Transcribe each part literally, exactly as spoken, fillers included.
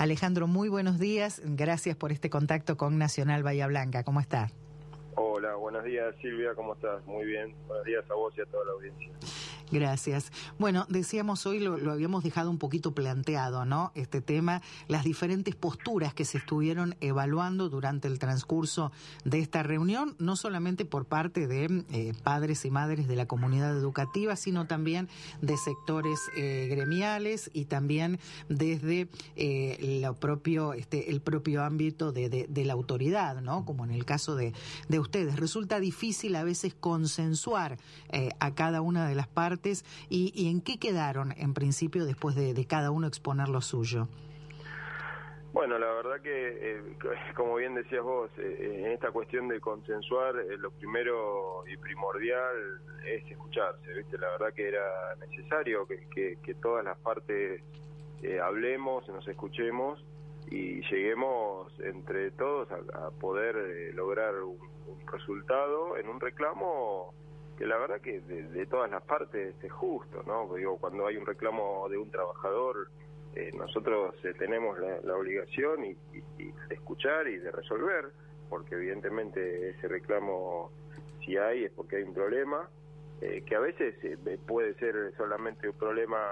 Alejandro, muy buenos días. Gracias por este contacto con Nacional Bahía Blanca. ¿Cómo está? Hola, buenos días Silvia, ¿cómo estás? Muy bien. Buenos días a vos y a toda la audiencia. Gracias. Bueno, decíamos hoy, lo, lo habíamos dejado un poquito planteado, ¿no? Este tema, las diferentes posturas que se estuvieron evaluando durante el transcurso de esta reunión, no solamente por parte de eh, padres y madres de la comunidad educativa, sino también de sectores eh, gremiales y también desde eh, lo propio, este, el propio ámbito de, de, de la autoridad, ¿no? Como en el caso de, de ustedes. Resulta difícil a veces consensuar eh, a cada una de las partes. ¿Y, y en qué quedaron en principio después de, de cada uno exponer lo suyo? Bueno, la verdad que, eh, como bien decías vos, eh, en esta cuestión de consensuar, eh, lo primero y primordial es escucharse, ¿viste? La verdad que era necesario que, que, que todas las partes eh, hablemos, nos escuchemos y lleguemos entre todos a, a poder eh, lograr un, un resultado en un reclamo que la verdad que de, de todas las partes es justo, ¿no? Digo, cuando hay un reclamo de un trabajador, eh, nosotros eh, tenemos la, la obligación y, y, y de escuchar y de resolver, porque evidentemente ese reclamo, si hay, es porque hay un problema, eh, que a veces eh, puede ser solamente un problema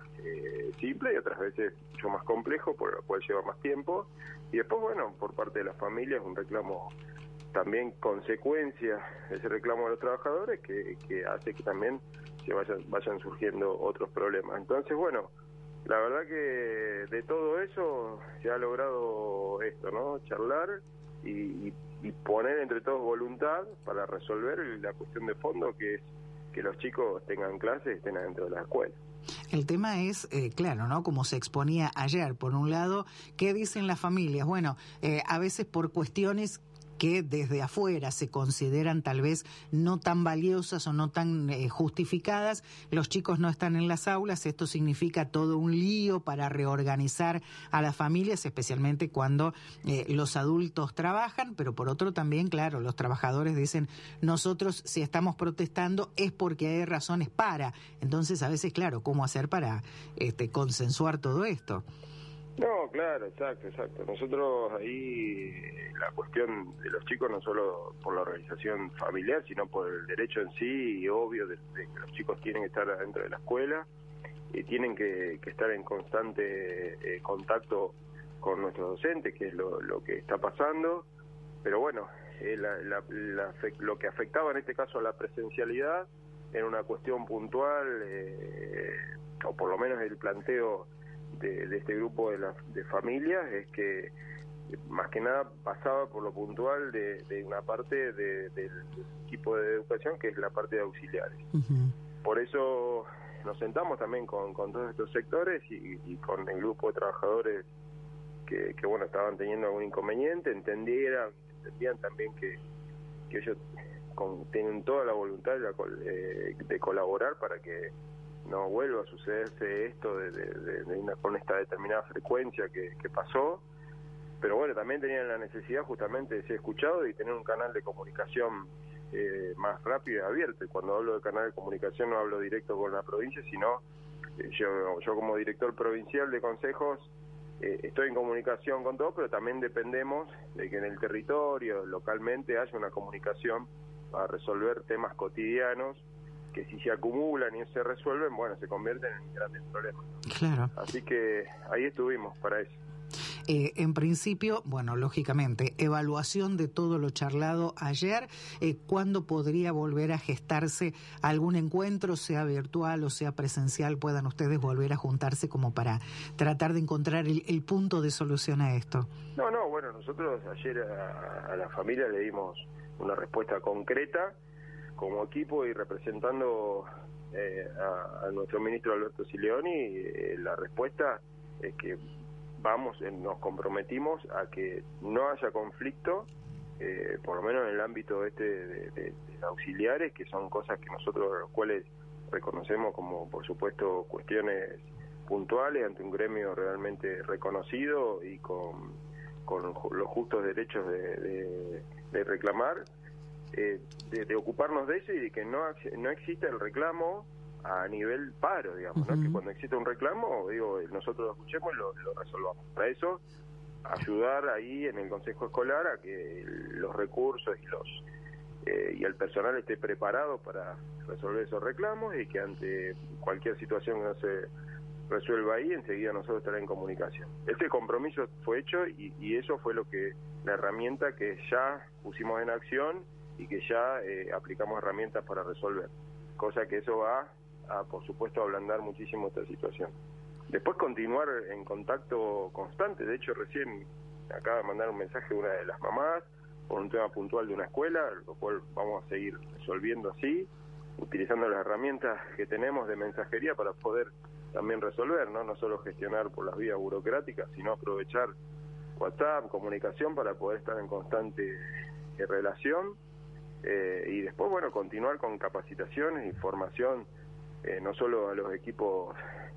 eh, simple y otras veces mucho más complejo, por lo cual lleva más tiempo, y después, bueno, por parte de las familias, un reclamo también consecuencia de ese reclamo de los trabajadores que, que hace que también se vayan, vayan surgiendo otros problemas. Entonces, bueno, la verdad que de todo eso se ha logrado esto, ¿no? Charlar y, y, y poner entre todos voluntad para resolver la cuestión de fondo, que es que los chicos tengan clases y estén adentro de la escuela. El tema es, eh, claro, ¿no? Como se exponía ayer, por un lado, ¿qué dicen las familias? Bueno, eh, a veces por cuestiones que desde afuera se consideran tal vez no tan valiosas o no tan eh, justificadas, los chicos no están en las aulas, esto significa todo un lío para reorganizar a las familias, especialmente cuando eh, los adultos trabajan, pero por otro también, claro, los trabajadores dicen, nosotros si estamos protestando es porque hay razones para, entonces a veces, claro, ¿cómo hacer para este, consensuar todo esto? No, claro, exacto, exacto. Nosotros ahí, la cuestión de los chicos, no solo por la organización familiar, sino por el derecho en sí, y obvio, de, de que los chicos tienen que estar adentro de la escuela y tienen que, que estar en constante eh, contacto con nuestros docentes, que es lo, lo que está pasando. Pero bueno, eh, la, la, la, lo que afectaba en este caso a la presencialidad era una cuestión puntual, eh, o por lo menos el planteo De, de este grupo de, la, de familias, es que más que nada pasaba por lo puntual de, de una parte de, del equipo de educación, que es la parte de auxiliares. Uh-huh. Por eso nos sentamos también con, con todos estos sectores y, y con el grupo de trabajadores que, que bueno, estaban teniendo algún inconveniente, entendieran, entendían también que, que ellos con, tienen toda la voluntad de, la, eh, de colaborar para que no vuelva a sucederse esto de, de, de, de una, con esta determinada frecuencia que, que pasó, pero bueno, también tenían la necesidad justamente de ser escuchados y tener un canal de comunicación eh, más rápido y abierto. Y cuando hablo de canal de comunicación no hablo directo con la provincia, sino eh, yo, yo como director provincial de consejos eh, estoy en comunicación con todos, pero también dependemos de que en el territorio, localmente, haya una comunicación para resolver temas cotidianos que si se acumulan y se resuelven, bueno, se convierten en grandes problemas. Claro. Así que ahí estuvimos para eso. Eh, en principio, bueno, lógicamente, evaluación de todo lo charlado ayer. Eh, ¿Cuándo podría volver a gestarse algún encuentro, sea virtual o sea presencial, puedan ustedes volver a juntarse como para tratar de encontrar el, el punto de solución a esto? No, no, bueno, nosotros ayer a, a la familia le dimos una respuesta concreta como equipo y representando eh, a, a nuestro ministro Alberto Sileoni, eh, la respuesta es que vamos, eh, nos comprometimos a que no haya conflicto, eh, por lo menos en el ámbito este de, de, de auxiliares, que son cosas que nosotros los cuales reconocemos como, por supuesto, cuestiones puntuales ante un gremio realmente reconocido y con, con los justos derechos de, de, de reclamar. Eh, de, de ocuparnos de eso y de que no, no exista el reclamo a nivel paro, digamos, uh-huh. ¿no? Que cuando existe un reclamo, digo, nosotros lo escuchemos y lo, lo resolvamos. Para eso, ayudar ahí en el consejo escolar a que los recursos y los eh, y el personal esté preparado para resolver esos reclamos, y que ante cualquier situación que no se resuelva ahí, enseguida nosotros estaremos en comunicación. Ese compromiso fue hecho, y, y eso fue lo que la herramienta que ya pusimos en acción y que ya eh, aplicamos herramientas para resolver. Cosa que eso va a, por supuesto, ablandar muchísimo esta situación. Después continuar en contacto constante. De hecho, recién acaba de mandar un mensaje una de las mamás por un tema puntual de una escuela, lo cual vamos a seguir resolviendo así, utilizando las herramientas que tenemos de mensajería para poder también resolver, ¿no? No solo gestionar por las vías burocráticas, sino aprovechar WhatsApp, comunicación, para poder estar en constante eh, relación. Eh, y después, bueno, continuar con capacitaciones y formación, eh, no solo a los equipos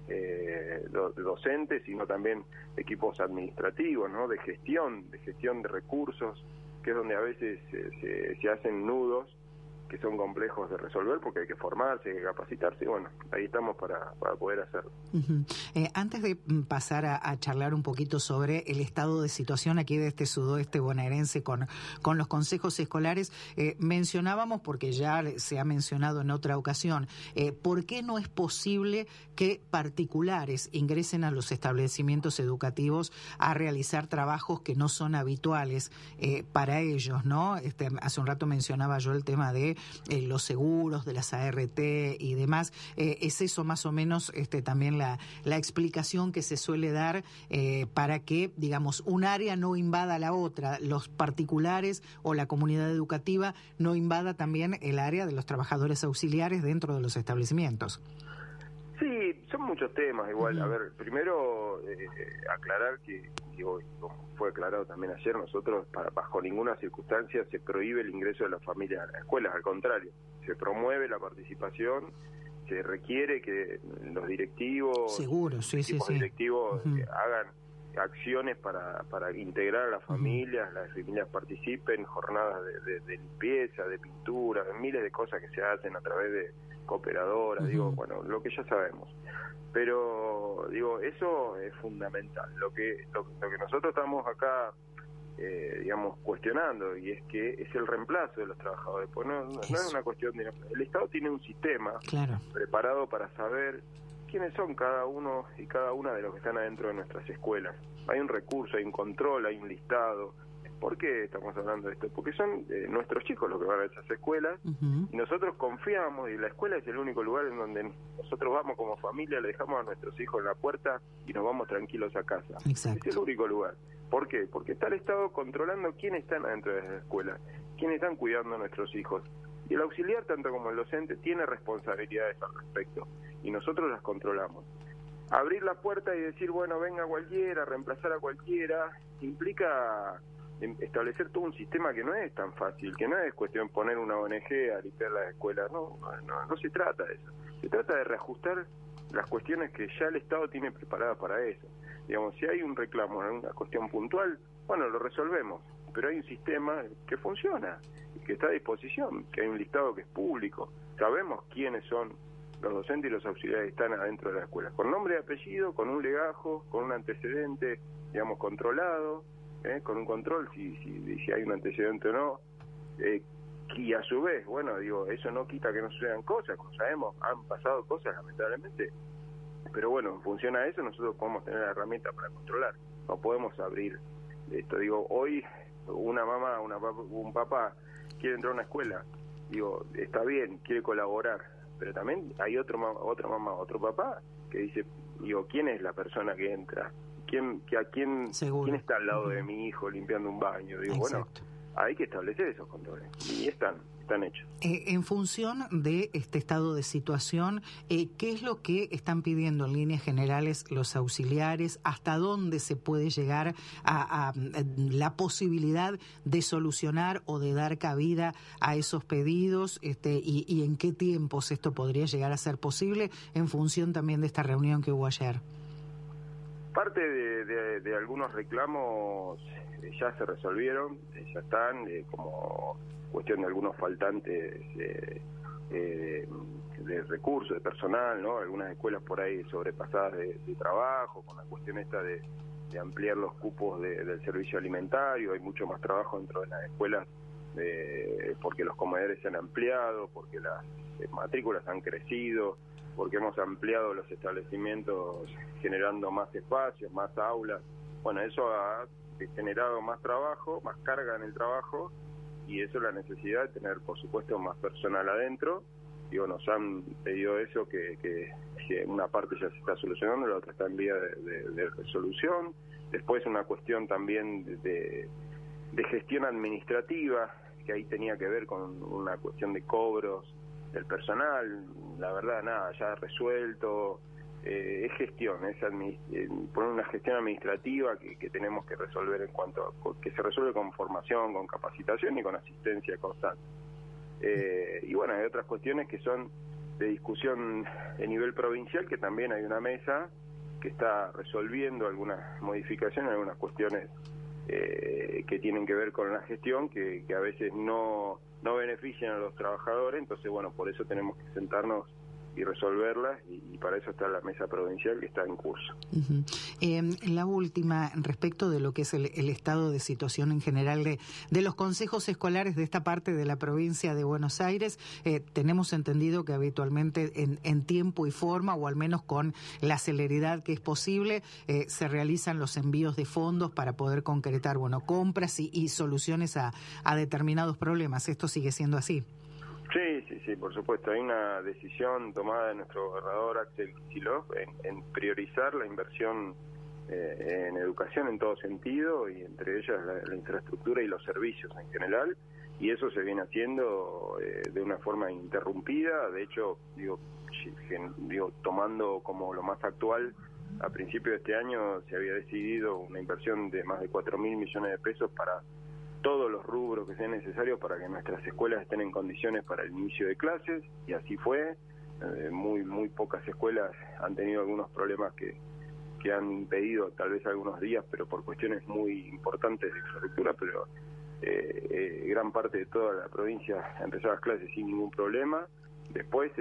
eh, do, docentes, sino también equipos administrativos, ¿no? De gestión, de gestión de recursos, que es donde a veces eh, se, se hacen nudos que son complejos de resolver, porque hay que formarse, hay que capacitarse, y bueno, ahí estamos para, para poder hacerlo. Uh-huh. Eh, antes de pasar a, a charlar un poquito sobre el estado de situación aquí de este sudoeste bonaerense con, con los consejos escolares, eh, mencionábamos, porque ya se ha mencionado en otra ocasión, eh, ¿por qué no es posible que particulares ingresen a los establecimientos educativos a realizar trabajos que no son habituales eh, para ellos, ¿no? Este, hace un rato mencionaba yo el tema de Eh, los seguros, de las A R T y demás. Eh, ¿Es eso más o menos este, también la, la explicación que se suele dar eh, para que, digamos, un área no invada a la otra, los particulares o la comunidad educativa no invada también el área de los trabajadores auxiliares dentro de los establecimientos? Sí, son muchos temas igual. Uh-huh. A ver, primero eh, aclarar que, digo, como fue aclarado también ayer, nosotros para, bajo ninguna circunstancia se prohíbe el ingreso de la familia a las escuelas, al contrario, se promueve la participación, se requiere que los directivos, Seguro, sí, sí, sí. directivos uh-huh. hagan acciones para, para integrar a las familias, uh-huh. las familias participen, jornadas de, de, de limpieza, de pintura, de miles de cosas que se hacen a través de cooperadoras, uh-huh. digo, bueno, lo que ya sabemos. Pero, digo, eso es fundamental. Lo que lo, lo que nosotros estamos acá, eh, digamos, cuestionando, y es que es el reemplazo de los trabajadores. Pues no, no, no es una cuestión de... El Estado tiene un sistema claro. preparado para saber quiénes son cada uno y cada una de los que están adentro de nuestras escuelas. Hay un recurso, hay un control, hay un listado. ¿Por qué estamos hablando de esto? Porque son eh, nuestros chicos los que van a esas escuelas, uh-huh. y nosotros confiamos, y la escuela es el único lugar en donde nosotros vamos como familia, le dejamos a nuestros hijos en la puerta y nos vamos tranquilos a casa. Exacto. Es el único lugar. ¿Por qué? Porque está el Estado controlando quiénes están adentro de las escuelas, quiénes están cuidando a nuestros hijos. Y el auxiliar, tanto como el docente, tiene responsabilidades al respecto, y nosotros las controlamos. Abrir la puerta y decir, bueno, venga cualquiera, reemplazar a cualquiera, implica establecer todo un sistema que no es tan fácil, que no es cuestión de poner una O N G a limpiar las escuelas, no, no, no se trata de eso. Se trata de reajustar las cuestiones que ya el Estado tiene preparadas para eso. Digamos, si hay un reclamo en una cuestión puntual, bueno, lo resolvemos, pero hay un sistema que funciona, que está a disposición, que hay un listado que es público. Sabemos quiénes son los docentes y los auxiliares que están adentro de la escuela, con nombre y apellido, con un legajo, con un antecedente, digamos, controlado, ¿eh? con un control si, si, si hay un antecedente o no, eh, y a su vez, bueno, digo, eso no quita que no sucedan cosas, como sabemos, han pasado cosas lamentablemente, pero bueno, funciona eso, nosotros podemos tener la herramienta para controlar, no podemos abrir esto. Digo, hoy una mamá, una un papá quiere entrar a una escuela, digo, está bien, quiere colaborar, pero también hay otro otra mamá, otro papá que dice, digo, ¿quién es la persona que entra? ¿Quién, que a quién, ¿quién está al lado uh-huh. de mi hijo limpiando un baño? Digo, exacto. Bueno, hay que establecer esos controles, y están, están hechos. Eh, en función de este estado de situación, eh, ¿qué es lo que están pidiendo en líneas generales los auxiliares? ¿Hasta dónde se puede llegar a, a, a la posibilidad de solucionar o de dar cabida a esos pedidos? Este, y, ¿Y en qué tiempos esto podría llegar a ser posible en función también de esta reunión que hubo ayer? Parte de, de, de algunos reclamos eh, ya se resolvieron, eh, ya están, eh, como cuestión de algunos faltantes eh, eh, de recursos, de personal, ¿no? Algunas escuelas por ahí sobrepasadas de, de trabajo, con la cuestión esta de, de ampliar los cupos de, del servicio alimentario. Hay mucho más trabajo dentro de las escuelas eh, porque los comedores se han ampliado, porque las eh, matrículas han crecido, porque hemos ampliado los establecimientos generando más espacios, más aulas. Bueno, eso ha generado más trabajo, más carga en el trabajo, y eso es la necesidad de tener, por supuesto, más personal adentro. Digo, nos han pedido eso, que, que, que una parte ya se está solucionando, la otra está en vía de, de, de resolución. Después una cuestión también de, de, de gestión administrativa, que ahí tenía que ver con una cuestión de cobros del personal. La verdad, nada, ya resuelto. Eh, es gestión, es eh, poner una gestión administrativa que, que tenemos que resolver en cuanto a, que se resuelve con formación, con capacitación y con asistencia constante. Eh, y bueno, hay otras cuestiones que son de discusión a nivel provincial, que también hay una mesa que está resolviendo algunas modificaciones, algunas cuestiones eh, que tienen que ver con la gestión, que, que a veces no, no benefician a los trabajadores. Entonces, bueno, por eso tenemos que sentarnos y resolverlas, y, y para eso está la mesa provincial que está en curso. Uh-huh. Eh, la última, respecto de lo que es el, el estado de situación en general de, de los consejos escolares de esta parte de la provincia de Buenos Aires, eh, tenemos entendido que habitualmente en, en tiempo y forma, o al menos con la celeridad que es posible, eh, se realizan los envíos de fondos para poder concretar, bueno, compras y, y soluciones a, a determinados problemas. ¿Esto sigue siendo así? Sí, sí, sí, por supuesto. Hay una decisión tomada de nuestro gobernador Axel Kicillof en, en priorizar la inversión eh, en educación en todo sentido, y entre ellas la, la infraestructura y los servicios en general, y eso se viene haciendo eh, de una forma ininterrumpida. De hecho, digo, digo, tomando como lo más actual, a principio de este año se había decidido una inversión de más de cuatro mil millones de pesos para todos los rubros que sean necesarios para que nuestras escuelas estén en condiciones para el inicio de clases, y así fue. Eh, muy muy pocas escuelas han tenido algunos problemas que, que han impedido tal vez algunos días, pero por cuestiones muy importantes de infraestructura, pero eh, eh, gran parte de toda la provincia empezó las clases sin ningún problema. Después,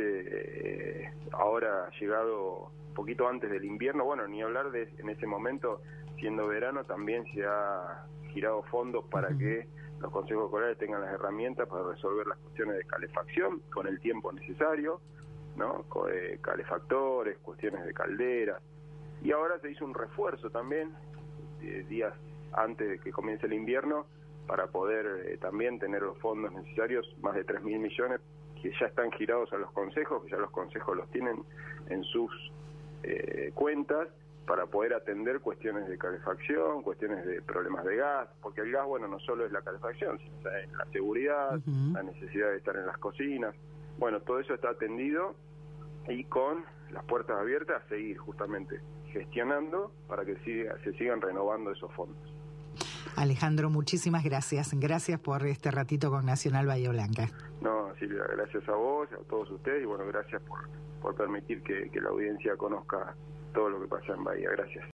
eh, ahora ha llegado un poquito antes del invierno, bueno, ni hablar de en ese momento, siendo verano, también se ha girado fondos para que los consejos escolares tengan las herramientas para resolver las cuestiones de calefacción con el tiempo necesario, ¿no? Con, eh, calefactores, cuestiones de calderas. Y ahora se hizo un refuerzo también, eh, días antes de que comience el invierno, para poder eh, también tener los fondos necesarios, más de tres mil millones, que ya están girados a los consejos, que ya los consejos los tienen en sus eh, cuentas, para poder atender cuestiones de calefacción, cuestiones de problemas de gas, porque el gas, bueno, no solo es la calefacción, sino la seguridad, uh-huh. la necesidad de estar en las cocinas. Bueno, todo eso está atendido, y con las puertas abiertas a seguir justamente gestionando para que siga, se sigan renovando esos fondos. Alejandro, muchísimas gracias. Gracias por este ratito con Nacional Bahía Blanca. No, Silvia, gracias a vos, a todos ustedes, y bueno, gracias por, por permitir que, que la audiencia conozca todo lo que pasa en Bahía. Gracias.